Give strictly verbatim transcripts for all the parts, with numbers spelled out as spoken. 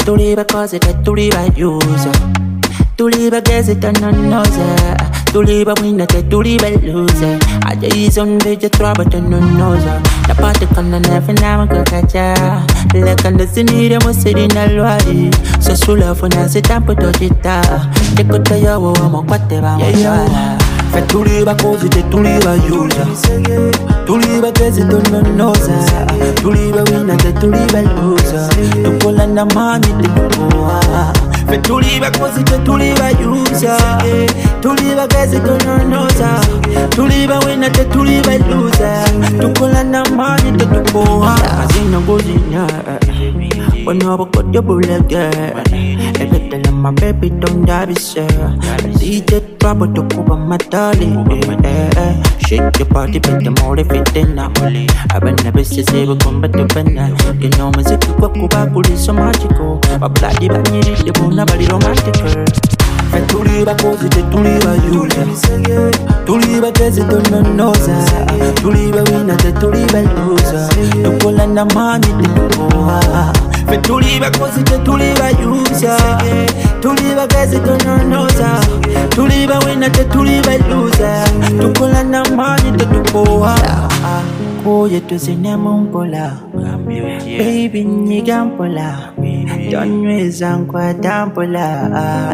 tuliba cose che tuliba user. Tuliba gezi tanonoza. Tuliba winner che tuliba loser. Aja izon veja traba tanonoza. La parte con la neve nama kakacha. Le kanda zinire mo sirina lwari. So sula funa se tampo tojita. Te kota yawo mo kwate ba mo jala. Fe tuliba cose che tuliba user. Tuliba gezi tanonoza. Tuliba winner che tuliba loser. Tukola na mani te kuwa. Fe tuliba cose che tuliba user. Tuliba gezi tanonoza. Tuliba winner che tuliba loser. Tukola na mani te kuwa. Azina gozina. When I walk out the bullet, every tell my baby don't die, sir. D J trouble to cover my darling. Shake your body, but the more if it ain't not only. I've been never said we come back to Penna. You know, my sick of Kuba is so magical. But bloody bunny, the bone, nobody romantical. Fe tuliba cose che tuliba user. Tuliba gezi tanonoza. Tuliba winner che tuliba loser. Tukola na mani te kuwa. Fe tuliba cose che tuliba user. Tuliba gezi tanonoza. Tuliba winner che tuliba loser. Tukola na mani te kuwa. Koye tuzine mumpola. Baby nyigampola. Donyweza nkwa dampola.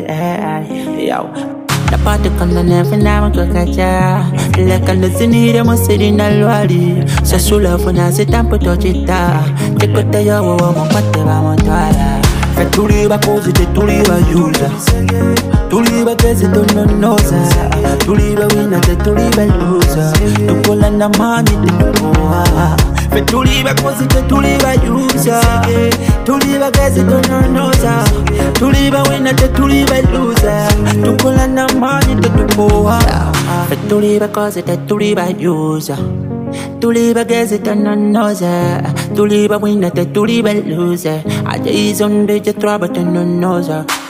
Yo. La parte con la neve nama kakacha. Le kanda zinire mo sirina lwari. So sula funa se tampo tojita. Te kota yawo mo kwate ba mo twala. Fe tuliba cose che tuliba user. Tuliba gezi tanonoza. Tuliba winner che tuliba loser. Tukola na mani te kuwa. Fe tuliba cose che tuliba user. Tuliba gezi tanonoza. Tuliba winner che tuliba loser. Tukola na mani te kuwa. Fe tuliba cose che tuliba user. Tuliba gezi tanonoza. Tuliba winner che tuliba loser. Aja izon veja traba tanonoza.